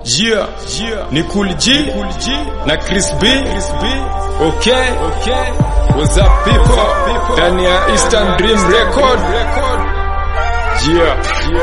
Yeah, ni Cool G na Chris B. Okay, what's up people? Ndani ya Eastern Dream Record. Yeah.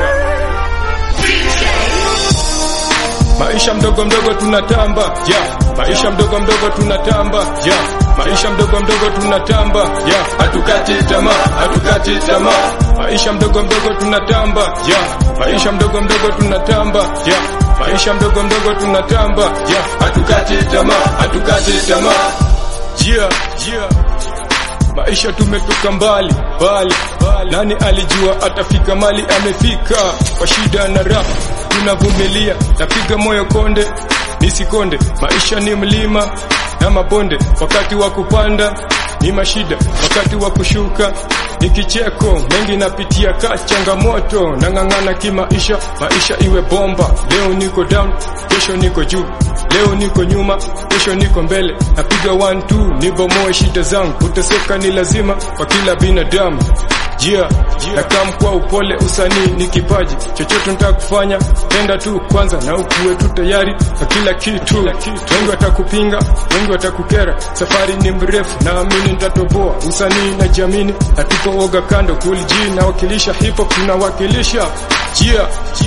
Maisha mdogo mdogo tunatamba. Yeah. Maisha mdogo mdogo tunatamba. Yeah. Maisha mdogo mdogo tunatamba. Yeah. Hatukati tamaa. Maisha mdogo mdogo tunatamba. Yeah. Maisha mdogo mdogo tunatamba. Yeah. Maisha mdogo mdogo tunatamba. Yeah. Hatukati tamaa. Yeah. Maisha tumetoka mbali. Nani alijua atafika mali amefika. Kwa shida na raha tunavumilia. Napiga moyo konde nisikonde. Maisha ni mlima na mabonde. Wakati wa kupanda ni mashida, wakati wa kushuka ni kicheko. Mengi napitia ka changamoto, nang'ang'ana kimaisha. Maisha iwe bomba. Leo niko down, kesho niko juu. Leo niko nyuma, kesho niko mbele. Napiga 1-2, nibomoe shida zangu. Kuteseka ni lazima kwa kila binadamu. Yeah. Nakam kwa upole, usanii ni kipaji. Chochote nataka kufanya, tenda tu kwanza na ukuwe tu tayari kwa kila kitu. Wengi watakupinga, wengi watakukera. Safari ni mrefu, naamini nitatoboa. Usanii na jamini, hatuko oga kando. Cool G na wakilisha hip hop, tunawakilisha. Yeah.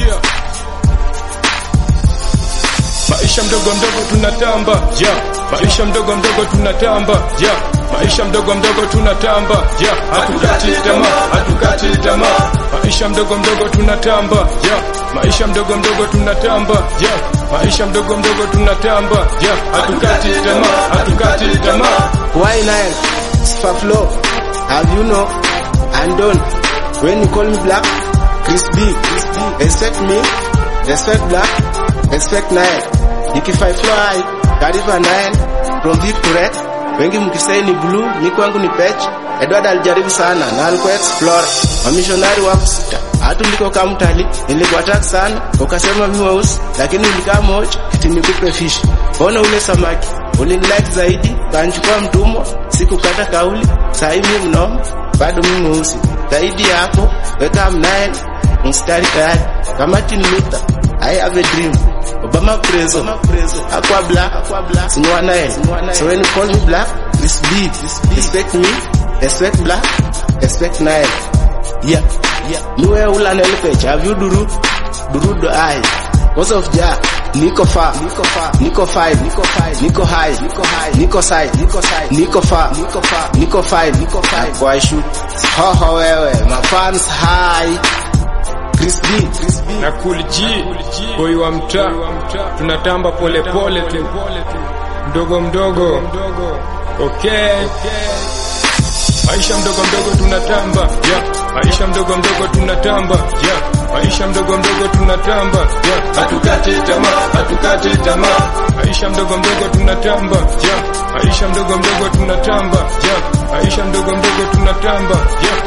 Maisha mdogo mdogo tunatamba. Yeah. Maisha mdogo mdogo tunatamba. Yeah. Maisha mdogo mdogo tunatamba. Yeah. Hatukati tamaa. Maisha mdogo mdogo tunatamba. Yeah. Maisha mdogo mdogo tunatamba. Yeah. Maisha mdogo mdogo tunatamba. Yeah. Hatukati tamaa. Why Nile? Spa flow. Have you know? And done. When you call me black, Chris B. Respect me. Respect black. Respect Nile. Nikifai fly, kariba Nile. From deep to red. Wengi mkisai ni blue, ni kwangu ni patch. Edward alijaribu sana na alikuwa explore. Wamishonari wako sita. Hatu liko kama mtali, nilikuwa attack sana. Ukasema mimi weusi, lakini nilikaa moja, eti nikupe fish. Bona ule samaki, ulinilike zaidi, kanchukua mtumwa, sikukata kauli. Sasa hivi mnoma, bado mimi weusi. Zaidi hapo, weka Nile, mstari tayari. Kama Martin Luther, I have a dream. Obama preso, aqua black, Sinwa Nile. So when you call me black, Chris B. Respect me, respect black, respect Nile. Yeah. Niwe ula Nile page, have you duru do I? Cause of ja, niko far, niko five, niko high, niko side, niko far, niko five, kwa shoot. Ho wewe, my fans high. Chris B na Cool G, boy wa mtaa. Tunatamba pole tu, mdogo. Okay. Maisha mdogo tunatamba. Yeah. Maisha mdogo tunatamba. Yeah. Maisha mdogo tunatamba. Yeah. Hatukati tamaa. Maisha mdogo tunatamba. Yeah. Maisha mdogo tunatamba. Yeah. Maisha mdogo tunatamba. Yeah.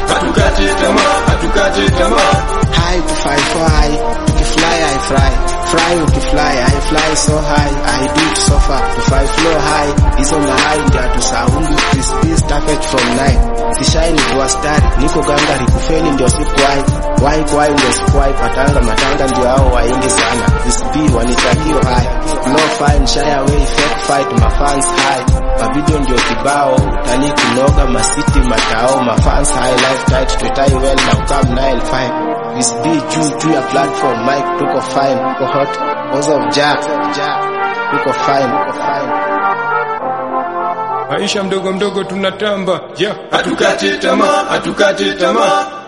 Hatukati tamaa. High to fly, ukifly I fly, ukifly I fly so high, I do it so far, to fly flow high, hizo mahali ndio tusahungu. Chris B started from 9, sishine kwa star, niko gangari kufeli ndio sikwai, why ndio sikwai, matanga ndio hao waingi sana. Chris B wanitakio high, no fine shy away, fake fight, my fans high, mavideo ndio kibao, utani kunoga, masiti matao, my fans high, life tight, twetai well, now come Nile fine. Chris B juu ya platform, mic tuko fine, tuko hot, cause of Jack, tuko fine. Maisha mdogo tunatamba. Yeah. Hatukati tamaa.